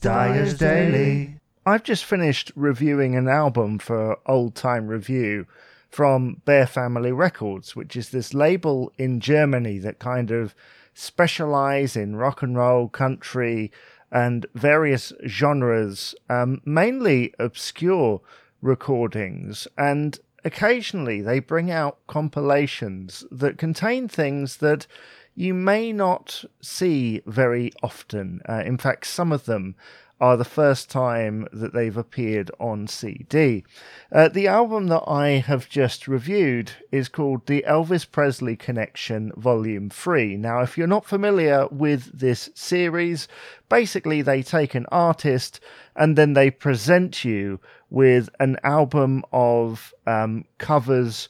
Dyer's Daily. I've just finished reviewing an album for Old Time Review from Bear Family Records, which is this label in Germany that kind of specialize in rock and roll, country, and various genres, mainly obscure recordings. And occasionally they bring out compilations that contain things that you may not see very often. In fact, some of them are the first time that they've appeared on CD. The album that I have just reviewed is called The Elvis Presley Connection Volume 3. Now, if you're not familiar with this series, basically they take an artist and then they present you with an album of covers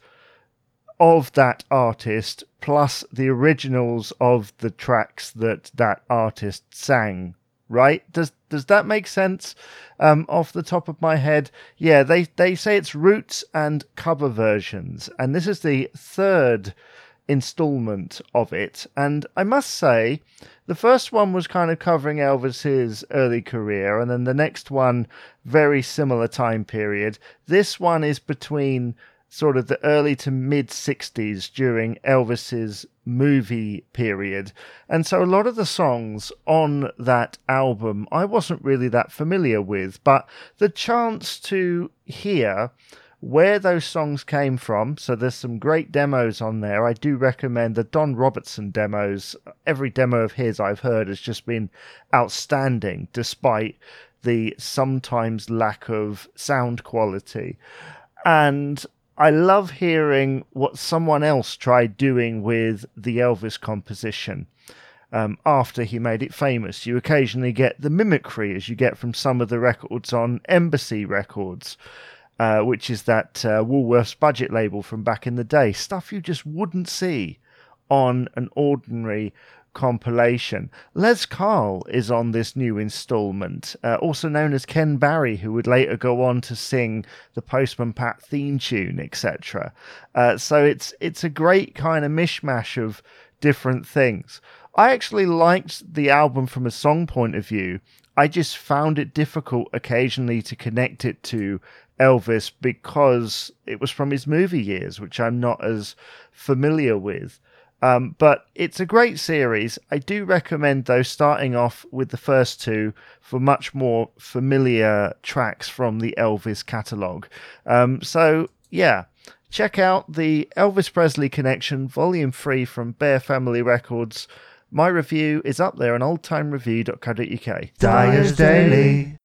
of that artist, plus the originals of the tracks that that artist sang. Right? Does that make sense? Off the top of my head, yeah, they say it's roots and cover versions, and this is the third installment of it. And I must say, the first one was kind of covering Elvis's early career, and then the next one, very similar time period. This one is between sort of the early to mid 60s during Elvis's movie period. And so a lot of the songs on that album I wasn't really that familiar with, but the chance to hear where those songs came from, so there's some great demos on there. I do recommend the Don Robertson demos. Every demo of his I've heard has just been outstanding, despite the sometimes lack of sound quality. And I love hearing what someone else tried doing with the Elvis composition after he made it famous. You occasionally get the mimicry, as you get from some of the records on Embassy Records, which is that Woolworths budget label from back in the day. Stuff you just wouldn't see on an ordinary compilation. Les Carl is on this new installment, also known as Ken Barry, who would later go on to sing the Postman Pat theme tune, etc. So it's a great kind of mishmash of different things. I actually liked the album from a song point of view. I just found it difficult occasionally to connect it to Elvis because it was from his movie years, which I'm not as familiar with. But it's a great series. I do recommend, though, starting off with the first two for much more familiar tracks from the Elvis catalogue. So, yeah, check out the Elvis Presley Connection, Volume 3 from Bear Family Records. My review is up there on oldtimereview.co.uk. Dyer's Daily.